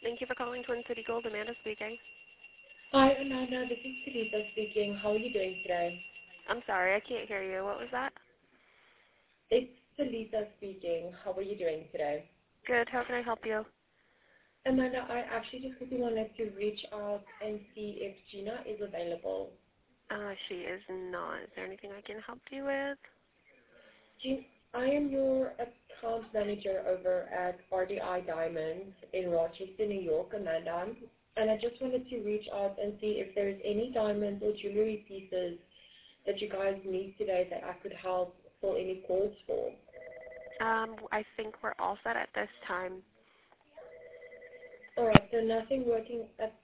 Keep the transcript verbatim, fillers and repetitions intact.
Thank you for calling Twin City Gold. Amanda speaking. Hi, Amanda. This is Teresa speaking. How are you doing today? I'm sorry, I can't hear you. What was that? It's Teresa speaking. How are you doing today? Good. How can I help you? Amanda, I actually just quickly wanted to reach out and see if Gina is available. Uh, she is not. Is there anything I can help you with? Gina, I am your account manager over at R D I Diamonds in Rochester, New York, Amanda. And I just wanted to reach out and see if there's any diamonds or jewelry pieces that you guys need today that I could help fill any calls for. Um, I think we're all set at this time. All right, so nothing working at